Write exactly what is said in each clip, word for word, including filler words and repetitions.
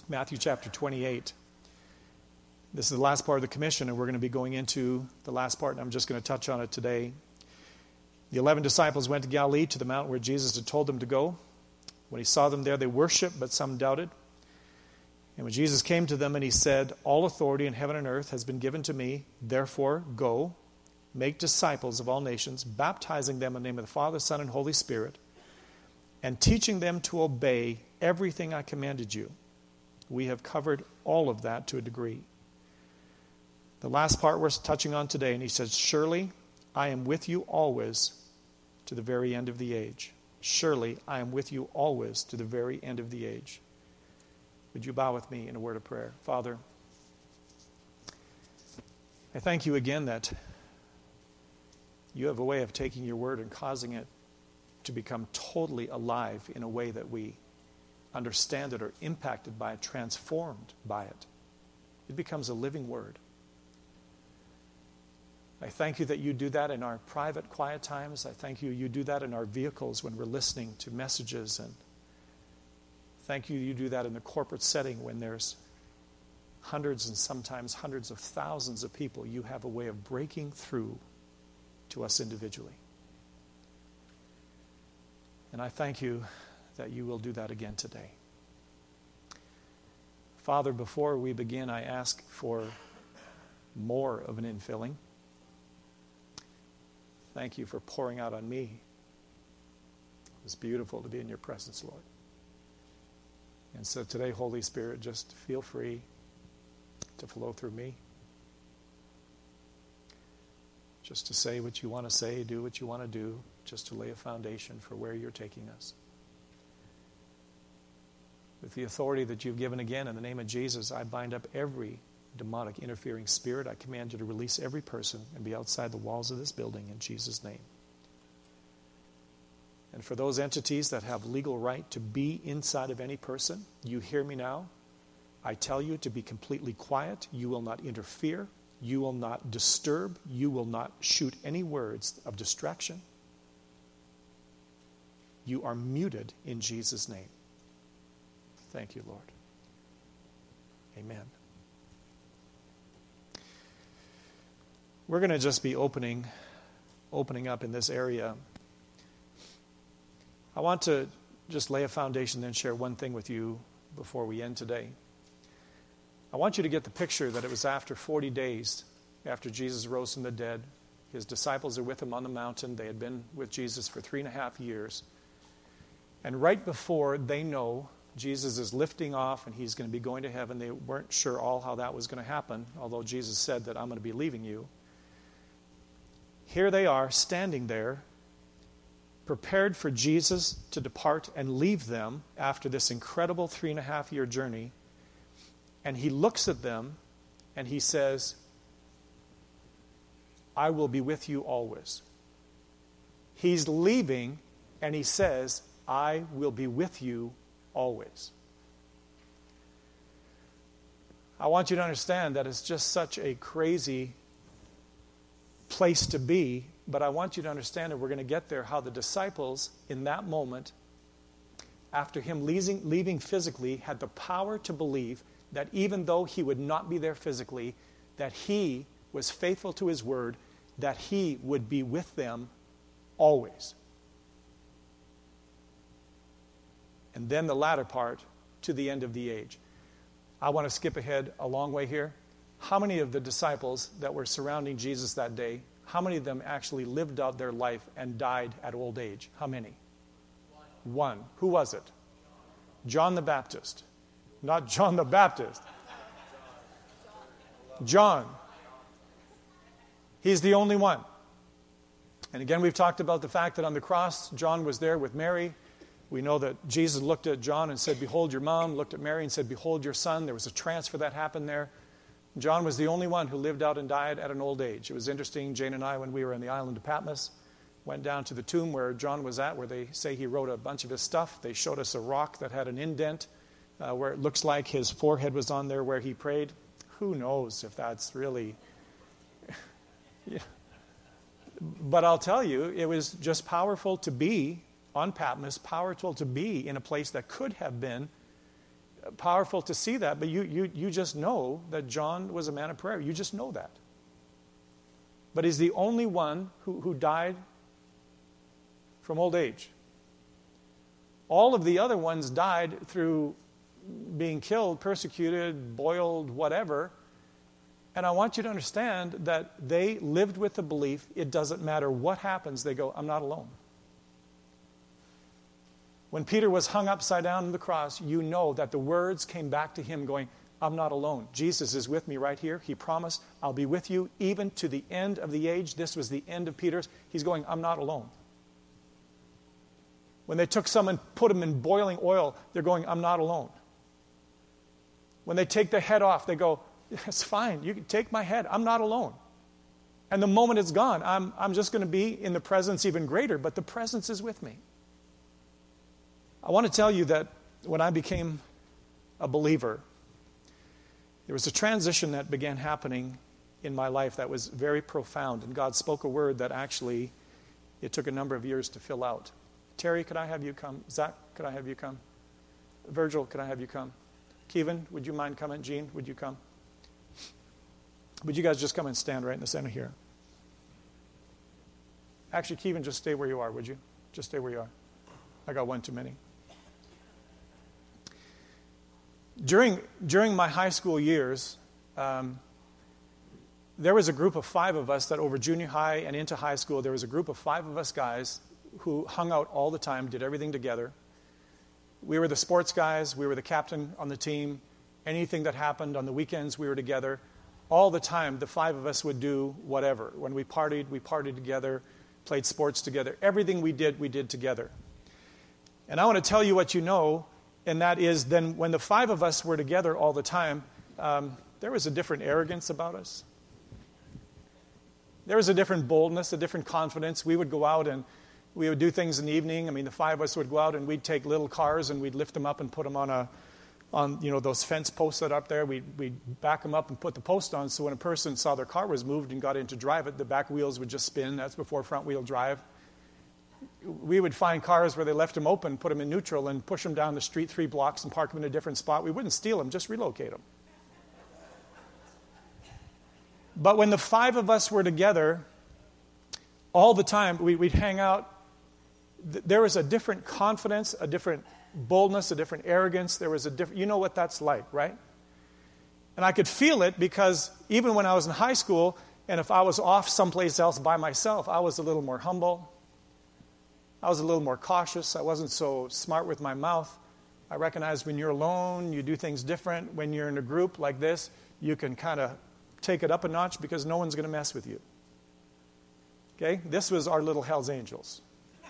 Matthew chapter twenty-eight. This is the last part of the commission, and we're going to be going into the last part, and I'm just going to touch on it today. The eleven disciples went to Galilee, to the mountain where Jesus had told them to go. When he saw them there, they worshipped, but some doubted. And when Jesus came to them and he said, "All authority in heaven and earth has been given to me. Therefore, go, make disciples of all nations, baptizing them in the name of the Father, Son, and Holy Spirit, and teaching them to obey everything I commanded you." We have covered all of that to a degree. The last part we're touching on today, and he says, "Surely I am with you always to the very end of the age." Surely I am with you always to the very end of the age. Would you bow with me in a word of prayer? Father, I thank you again that you have a way of taking your word and causing it to become totally alive in a way that we understand it, or impacted by it, transformed by it. It becomes a living word. I thank you that you do that in our private, quiet times. I thank you you do that in our vehicles when we're listening to messages. And thank you you do that in the corporate setting when there's hundreds and sometimes hundreds of thousands of people. You have a way of breaking through to us individually. And I thank you that you will do that again today. Father, before we begin, I ask for more of an infilling. Thank you for pouring out on me. It's beautiful to be in your presence, Lord. And so today, Holy Spirit, just feel free to flow through me. Just to say what you want to say, do what you want to do, just to lay a foundation for where you're taking us. With the authority that you've given again in the name of Jesus, I bind up every demonic interfering spirit. I command you to release every person and be outside the walls of this building in Jesus' name. And for those entities that have legal right to be inside of any person, you hear me now. I tell you to be completely quiet. You will not interfere. You will not disturb. You will not shoot any words of distraction. You are muted in Jesus' name. Thank you, Lord. Amen. We're going to just be opening, opening up in this area. I want to just lay a foundation, then share one thing with you before we end today. I want you to get the picture that it was after forty days after Jesus rose from the dead. His disciples are with him on the mountain. They had been with Jesus for three and a half years. And right before they know Jesus is lifting off and he's going to be going to heaven, they weren't sure all how that was going to happen, although Jesus said that I'm going to be leaving you. Here they are standing there, prepared for Jesus to depart and leave them after this incredible three and a half year journey. And he looks at them and he says, "I will be with you always." He's leaving and he says, "I will be with you always." I want you to understand that it's just such a crazy place to be, but I want you to understand that we're going to get there, how the disciples in that moment, after him leaving, leaving physically, had the power to believe that even though he would not be there physically, that he was faithful to his word, that he would be with them always. And then the latter part, to the end of the age. I want to skip ahead a long way here. How many of the disciples that were surrounding Jesus that day, how many of them actually lived out their life and died at old age? How many? One. One. Who was it? John the Baptist. Not John the Baptist. John. He's the only one. And again, we've talked about the fact that on the cross, John was there with Mary. We know that Jesus looked at John and said, "Behold your mom," looked at Mary and said, "Behold your son." There was a transfer that happened there. John was the only one who lived out and died at an old age. It was interesting, Jane and I, when we were on the island of Patmos, went down to the tomb where John was at, where they say he wrote a bunch of his stuff. They showed us a rock that had an indent uh, where it looks like his forehead was on there where he prayed. Who knows if that's really... yeah. But I'll tell you, it was just powerful to be on Patmos, powerful to be in a place that could have been powerful to see that, but you, you, you just know that John was a man of prayer. You just know that. But he's the only one who, who died from old age. All of the other ones died through being killed, persecuted, boiled, whatever. And I want you to understand that they lived with the belief, it doesn't matter what happens, they go, I'm not alone. When Peter was hung upside down on the cross, you know that the words came back to him going, I'm not alone. Jesus is with me right here. He promised, I'll be with you even to the end of the age. This was the end of Peter's. He's going, I'm not alone. When they took someone, put him in boiling oil, they're going, I'm not alone. When they take the head off, they go, it's fine. You can take my head. I'm not alone. And the moment it's gone, I'm, I'm just going to be in the presence even greater, but the presence is with me. I want to tell you that when I became a believer, there was a transition that began happening in my life that was very profound. And God spoke a word that actually it took a number of years to fill out. Terry, could I have you come? Zach, could I have you come? Virgil, could I have you come? Kevin, would you mind coming? Gene, would you come? Would you guys just come and stand right in the center here? Actually, Kevin, just stay where you are, would you? Just stay where you are. I got one too many. During, during my high school years, um, there was a group of five of us that over junior high and into high school, there was a group of five of us guys who hung out all the time, did everything together. We were the sports guys. We were the captain on the team. Anything that happened on the weekends, we were together. All the time, the five of us would do whatever. When we partied, we partied together, played sports together. Everything we did, we did together. And I want to tell you what you know, and that is then when the five of us were together all the time, um, there was a different arrogance about us. There was a different boldness, a different confidence. We would go out and we would do things in the evening. I mean, the five of us would go out and we'd take little cars and we'd lift them up and put them on a, on you know those fence posts that are up there. We'd, we'd back them up and put the post on so when a person saw their car was moved and got in to drive it, the back wheels would just spin. That's before front wheel drive. We would find cars where they left them open, put them in neutral, and push them down the street three blocks and park them in a different spot. We wouldn't steal them, just relocate them. But when the five of us were together, all the time, we, we'd hang out. There was a different confidence, a different boldness, a different arrogance. There was a different, you know what that's like, right? And I could feel it because even when I was in high school, and if I was off someplace else by myself, I was a little more humble. I was a little more cautious. I wasn't so smart with my mouth. I recognized when you're alone, you do things different. When you're in a group like this, you can kind of take it up a notch because no one's going to mess with you. Okay? This was our little Hell's Angels.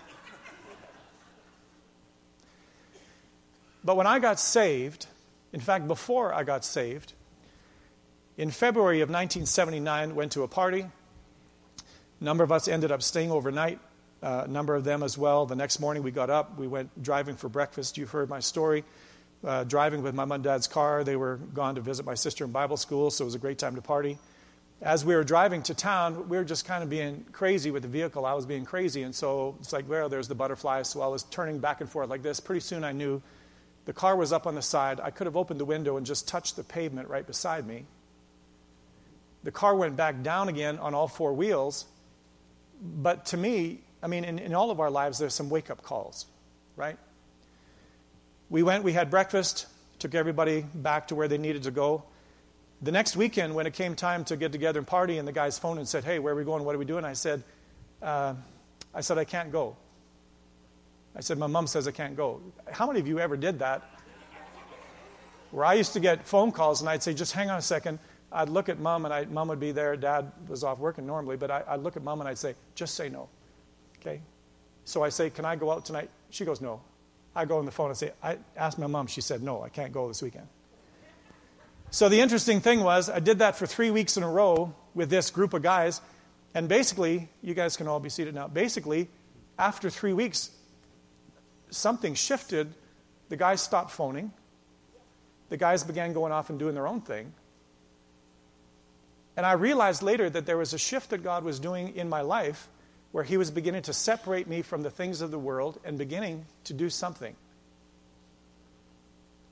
But when I got saved, in fact, before I got saved, in February of nineteen seventy-nine, went to a party. A number of us ended up staying overnight. Uh, a number of them as well. The next morning we got up. We went driving for breakfast. You've heard my story. Uh, driving with my mom and dad's car. They were gone to visit my sister in Bible school, so it was a great time to party. As we were driving to town, we were just kind of being crazy with the vehicle. I was being crazy, and so it's like, well, there's the butterflies. So I was turning back and forth like this. Pretty soon I knew the car was up on the side. I could have opened the window and just touched the pavement right beside me. The car went back down again on all four wheels. But to me, I mean, in, in all of our lives, there's some wake-up calls, right? We went, we had breakfast, took everybody back to where they needed to go. The next weekend, when it came time to get together and party, and the guys phoned and said, hey, where are we going? What are we doing? I said, uh, I said, I can't go. I said, my mom says I can't go. How many of you ever did that? Where I used to get phone calls, and I'd say, just hang on a second. I'd look at mom, and I, mom would be there. Dad was off working normally, but I, I'd look at mom, and I'd say, just say no. Okay? So I say, can I go out tonight? She goes, no. I go on the phone and say, I asked my mom. She said, no, I can't go this weekend. So the interesting thing was I did that for three weeks in a row with this group of guys. And basically, you guys can all be seated now. Basically, after three weeks, something shifted. The guys stopped phoning. The guys began going off and doing their own thing. And I realized later that there was a shift that God was doing in my life where he was beginning to separate me from the things of the world and beginning to do something.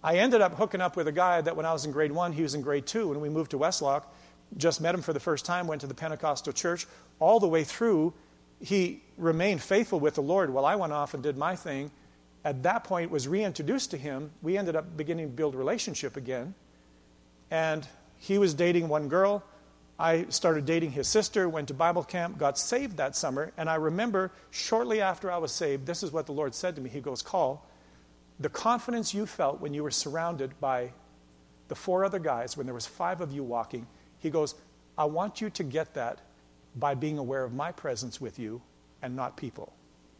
I ended up hooking up with a guy that when I was in grade one, he was in grade two. When we moved to Westlock, just met him for the first time, went to the Pentecostal church. All the way through, he remained faithful with the Lord while I went off and did my thing. At that point, was reintroduced to him. We ended up beginning to build a relationship again. And he was dating one girl. I started dating his sister, went to Bible camp, got saved that summer. And I remember shortly after I was saved, this is what the Lord said to me. He goes, Call, the confidence you felt when you were surrounded by the four other guys, when there was five of you walking, he goes, I want you to get that by being aware of my presence with you and not people.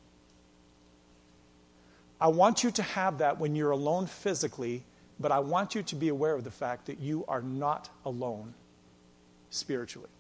I want you to have that when you're alone physically, but I want you to be aware of the fact that you are not alone spiritually.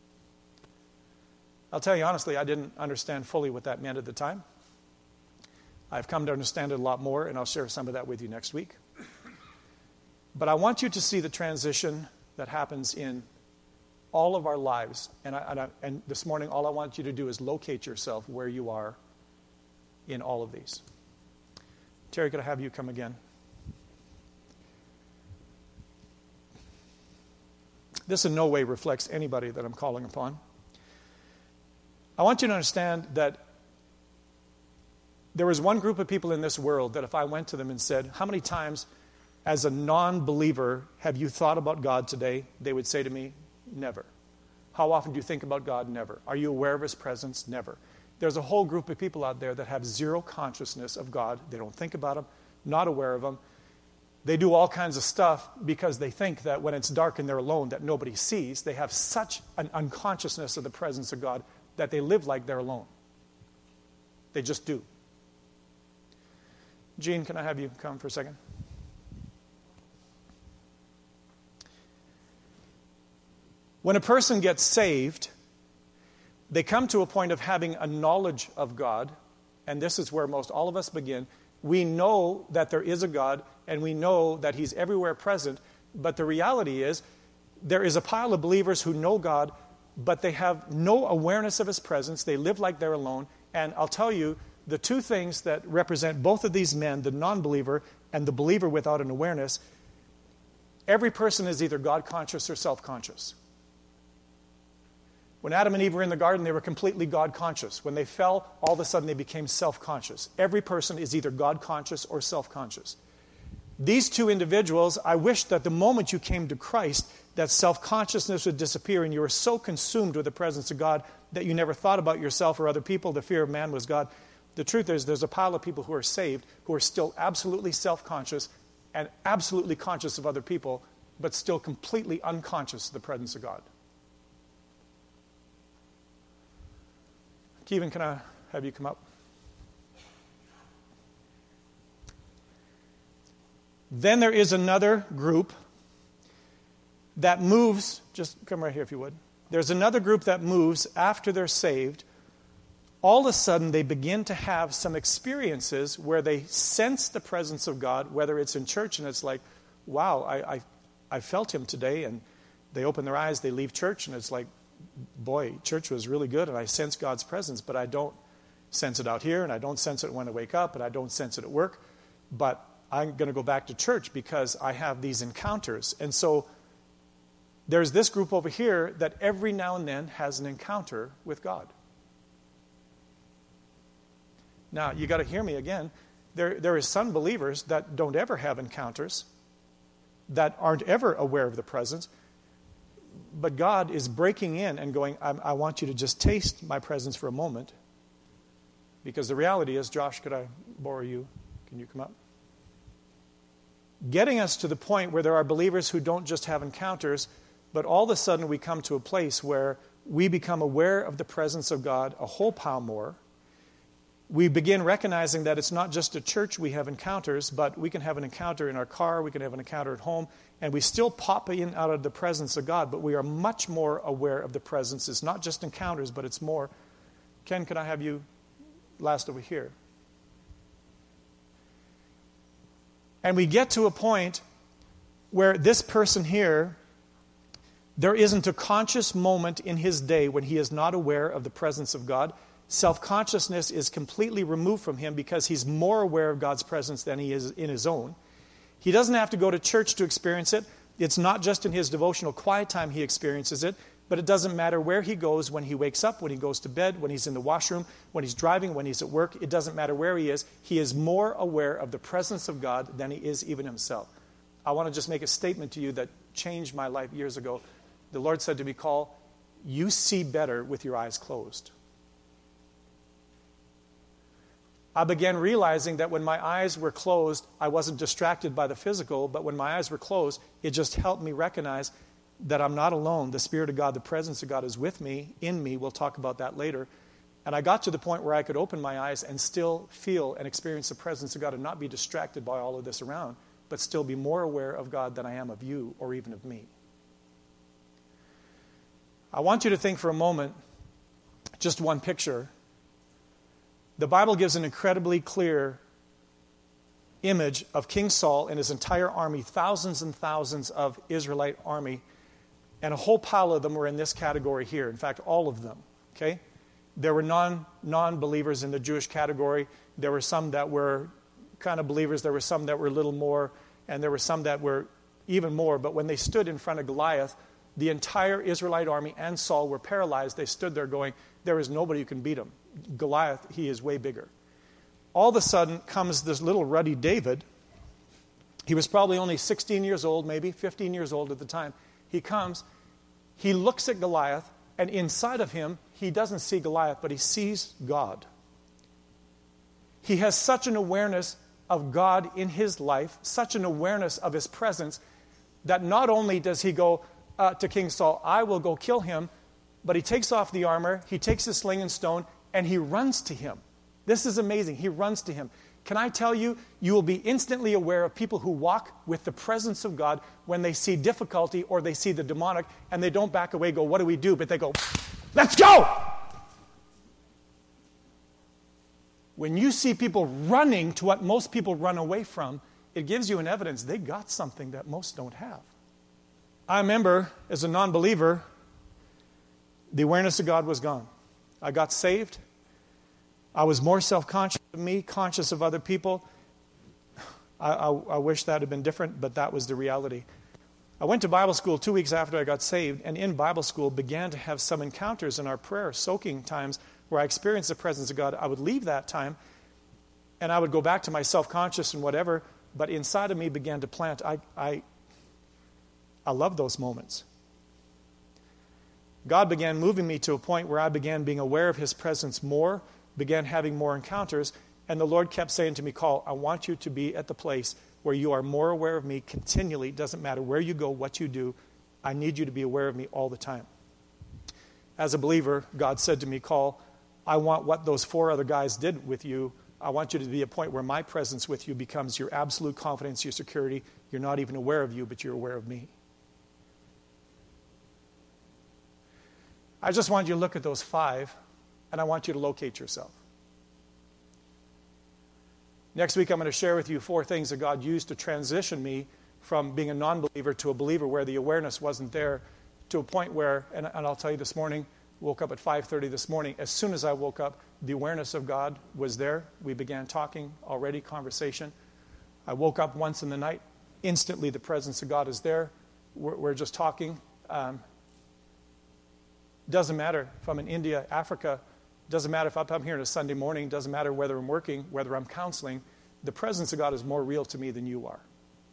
I'll tell you honestly, I didn't understand fully what that meant at the time. I've come to understand it a lot more, and I'll share some of that with you next week. But I want you to see the transition that happens in all of our lives. And, I, and, I, and this morning, all I want you to do is locate yourself where you are in all of these. Terry, could I have you come again? This in no way reflects anybody that I'm calling upon. I want you to understand that there was one group of people in this world that if I went to them and said, how many times as a non-believer have you thought about God today? They would say to me, never. How often do you think about God? Never. Are you aware of His presence? Never. There's a whole group of people out there that have zero consciousness of God. They don't think about Him, not aware of Him. They do all kinds of stuff because they think that when it's dark and they're alone that nobody sees. They have such an unconsciousness of the presence of God that they live like they're alone. They just do. Gene, can I have you come for a second? When a person gets saved, they come to a point of having a knowledge of God, and this is where most all of us begin. We know that there is a God, and we know that He's everywhere present, but the reality is there is a pile of believers who know God, but they have no awareness of His presence. They live like they're alone, and I'll tell you, the two things that represent both of these men, the non-believer and the believer without an awareness, every person is either God-conscious or self-conscious. When Adam and Eve were in the garden, they were completely God-conscious. When they fell, all of a sudden they became self-conscious. Every person is either God-conscious or self-conscious. These two individuals, I wish that the moment you came to Christ, that self-consciousness would disappear and you were so consumed with the presence of God that you never thought about yourself or other people. The fear of man was God. The truth is there's a pile of people who are saved who are still absolutely self-conscious and absolutely conscious of other people, but still completely unconscious of the presence of God. Kevin, can I have you come up? Then there is another group that moves, just come right here if you would. There's another group that moves after they're saved. All of a sudden they begin to have some experiences where they sense the presence of God, whether it's in church and it's like, wow, I, I, I felt Him today, and they open their eyes, they leave church, and it's like, boy, church was really good, and I sense God's presence, but I don't sense it out here, and I don't sense it when I wake up, and I don't sense it at work, but I'm going to go back to church because I have these encounters. And so there's this group over here that every now and then has an encounter with God. Now, you got to hear me again. There, there is some believers that don't ever have encounters, that aren't ever aware of the presence, but God is breaking in and going, I, I want you to just taste my presence for a moment. Because the reality is, Josh, could I borrow you? Can you come up? Getting us to the point where there are believers who don't just have encounters, but all of a sudden we come to a place where we become aware of the presence of God a whole pile more. We begin recognizing that it's not just at church we have encounters, but we can have an encounter in our car, we can have an encounter at home, and we still pop in out of the presence of God, but we are much more aware of the presence. It's not just encounters, but it's more. Ken, can I have you last over here? And we get to a point where this person here, there isn't a conscious moment in his day when he is not aware of the presence of God. Self-consciousness is completely removed from him because he's more aware of God's presence than he is in his own. He doesn't have to go to church to experience it. It's not just in his devotional quiet time he experiences it, but it doesn't matter where he goes, when he wakes up, when he goes to bed, when he's in the washroom, when he's driving, when he's at work. It doesn't matter where he is. He is more aware of the presence of God than he is even himself. I want to just make a statement to you that changed my life years ago. The Lord said to me, Call, you see better with your eyes closed. I began realizing that when my eyes were closed, I wasn't distracted by the physical, but when my eyes were closed, it just helped me recognize that I'm not alone. The Spirit of God, the presence of God is with me, in me. We'll talk about that later. And I got to the point where I could open my eyes and still feel and experience the presence of God and not be distracted by all of this around, but still be more aware of God than I am of you or even of me. I want you to think for a moment, just one picture. The Bible gives an incredibly clear image of King Saul and his entire army, thousands and thousands of Israelite army, and a whole pile of them were in this category here. In fact, all of them, okay? There were non, non-believers in the Jewish category. There were some that were kind of believers. There were some that were a little more, and there were some that were even more. But when they stood in front of Goliath, the entire Israelite army and Saul were paralyzed. They stood there going, there is nobody who can beat him. Goliath, he is way bigger. All of a sudden comes this little ruddy David. He was probably only sixteen years old, maybe fifteen years old at the time. He comes, he looks at Goliath, and inside of him, he doesn't see Goliath, but he sees God. He has such an awareness of God in his life, such an awareness of his presence, that not only does he go uh, to King Saul, I will go kill him, but he takes off the armor, he takes his sling and stone, and he runs to him. This is amazing. He runs to him. Can I tell you, you will be instantly aware of people who walk with the presence of God when they see difficulty or they see the demonic, and they don't back away, go, what do we do? But they go, let's go! When you see people running to what most people run away from, it gives you an evidence they got something that most don't have. I remember, as a non-believer, the awareness of God was gone. I got saved. I was more self-conscious of me, conscious of other people. I, I, I wish that had been different, but that was the reality. I went to Bible school two weeks after I got saved, and in Bible school began to have some encounters in our prayer, soaking times, where I experienced the presence of God. I would leave that time, and I would go back to my self-conscious and whatever, but inside of me began to plant. I, I, I love those moments. God began moving me to a point where I began being aware of his presence more, began having more encounters, and the Lord kept saying to me, Call, I want you to be at the place where you are more aware of me continually. It doesn't matter where you go, what you do. I need you to be aware of me all the time. As a believer, God said to me, Call, I want what those four other guys did with you. I want you to be at a point where my presence with you becomes your absolute confidence, your security. You're not even aware of you, but you're aware of me. I just want you to look at those five, and I want you to locate yourself. Next week, I'm going to share with you four things that God used to transition me from being a non-believer to a believer, where the awareness wasn't there, to a point where, and, and I'll tell you this morning, woke up at five thirty this morning. As soon as I woke up, the awareness of God was there. We began talking already, conversation. I woke up once in the night. Instantly, the presence of God is there. We're, we're just talking. Um, doesn't matter if I'm in India, Africa. Doesn't matter if I'm here on a Sunday morning. Doesn't matter whether I'm working, whether I'm counseling. The presence of God is more real to me than you are.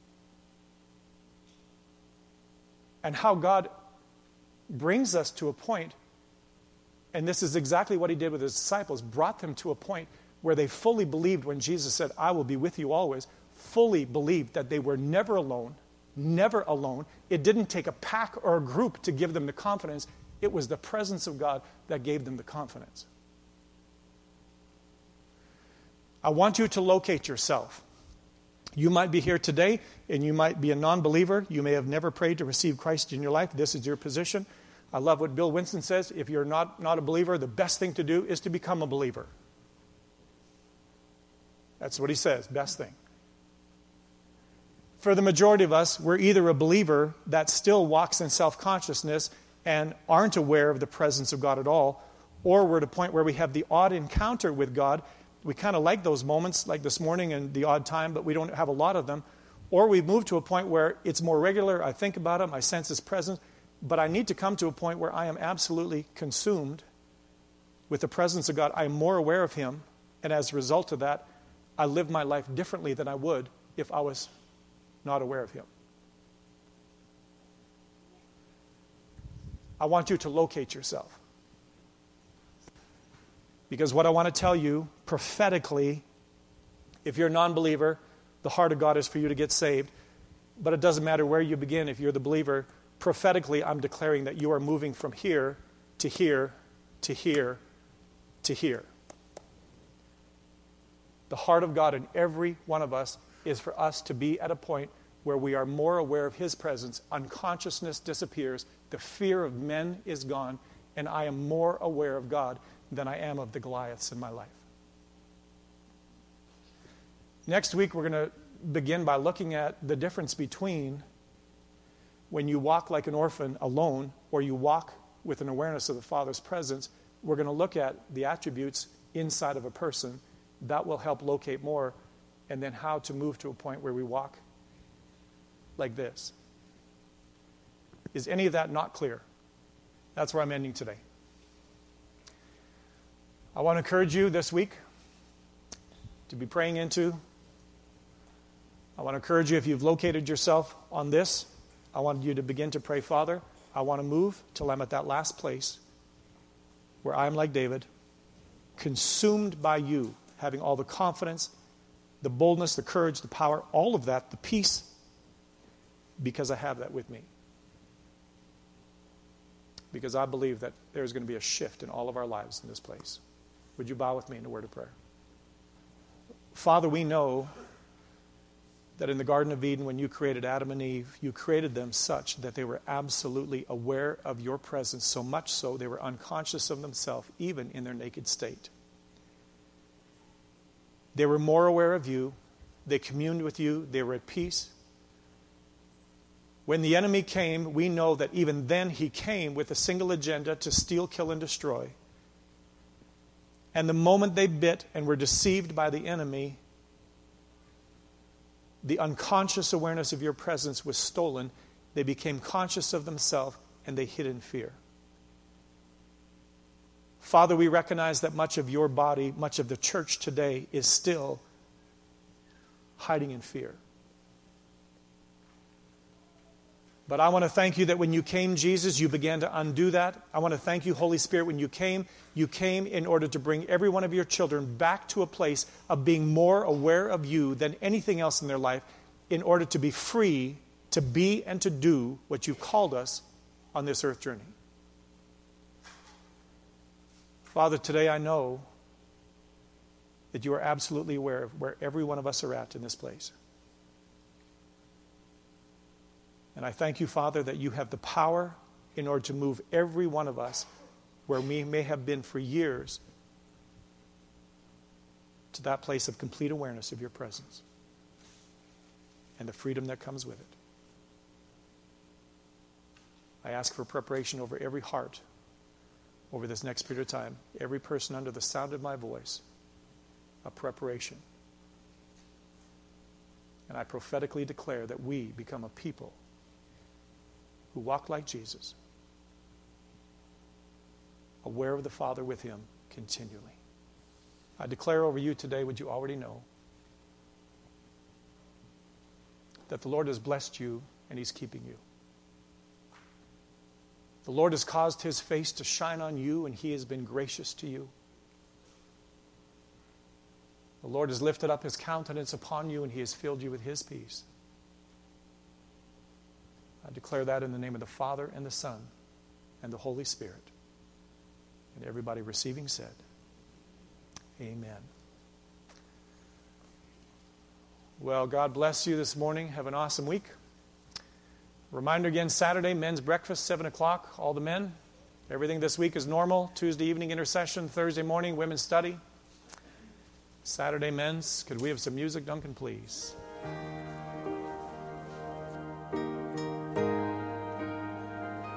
And how God brings us to a point, and this is exactly what he did with his disciples, brought them to a point where they fully believed when Jesus said, I will be with you always, fully believed that they were never alone, never alone. It didn't take a pack or a group to give them the confidence. It was the presence of God that gave them the confidence. I want you to locate yourself. You might be here today, and you might be a non-believer. You may have never prayed to receive Christ in your life. This is your position. I love what Bill Winston says. If you're not, not a believer, the best thing to do is to become a believer. That's what he says, best thing. For the majority of us, we're either a believer that still walks in self-consciousness and aren't aware of the presence of God at all, or we're at a point where we have the odd encounter with God. We kind of like those moments, like this morning and the odd time, but we don't have a lot of them. Or we've moved to a point where it's more regular, I think about him, I sense his presence, but I need to come to a point where I am absolutely consumed with the presence of God. I am more aware of him, and as a result of that, I live my life differently than I would if I was not aware of him. I want you to locate yourself. Because what I want to tell you prophetically, if you're a non-believer, the heart of God is for you to get saved. But it doesn't matter where you begin if you're the believer. Prophetically, I'm declaring that you are moving from here to here to here to here. The heart of God in every one of us is for us to be at a point where we are more aware of his presence. Unconsciousness disappears. The fear of men is gone. And I am more aware of God than I am of the Goliaths in my life. Next week, we're going to begin by looking at the difference between when you walk like an orphan alone or you walk with an awareness of the Father's presence. We're going to look at the attributes inside of a person that will help locate more, and then how to move to a point where we walk like this. Is any of that not clear? That's where I'm ending today. I want to encourage you this week to be praying into. I want to encourage you, if you've located yourself on this, I want you to begin to pray, Father, I want to move till I'm at that last place where I am like David, consumed by you, having all the confidence, the boldness, the courage, the power, all of that, the peace, because I have that with me. Because I believe that there's going to be a shift in all of our lives in this place. Would you bow with me in a word of prayer? Father, we know that in the Garden of Eden, when you created Adam and Eve, you created them such that they were absolutely aware of your presence, so much so they were unconscious of themselves, even in their naked state. They were more aware of you. They communed with you. They were at peace. When the enemy came, we know that even then he came with a single agenda to steal, kill, and destroy. And the moment they bit and were deceived by the enemy, the unconscious awareness of your presence was stolen. They became conscious of themselves, and they hid in fear. Father, we recognize that much of your body, much of the church today is still hiding in fear. But I want to thank you that when you came, Jesus, you began to undo that. I want to thank you, Holy Spirit, when you came, you came in order to bring every one of your children back to a place of being more aware of you than anything else in their life, in order to be free to be and to do what you've called us on this earth journey. Father, today I know that you are absolutely aware of where every one of us are at in this place. And I thank you, Father, that you have the power in order to move every one of us where we may have been for years to that place of complete awareness of your presence and the freedom that comes with it. I ask for preparation over every heart over this next period of time, every person under the sound of my voice, a preparation. And I prophetically declare that we become a people who walk like Jesus, aware of the Father with him continually. I declare over you today what you already know, that the Lord has blessed you and he's keeping you. The Lord has caused his face to shine on you and he has been gracious to you. The Lord has lifted up his countenance upon you and he has filled you with his peace. I declare that in the name of the Father and the Son and the Holy Spirit. And everybody receiving said, amen. Well, God bless you this morning. Have an awesome week. Reminder again, Saturday, men's breakfast, seven o'clock, all the men. Everything this week is normal. Tuesday evening intercession, Thursday morning, women's study. Saturday, men's. Could we have some music, Duncan, please?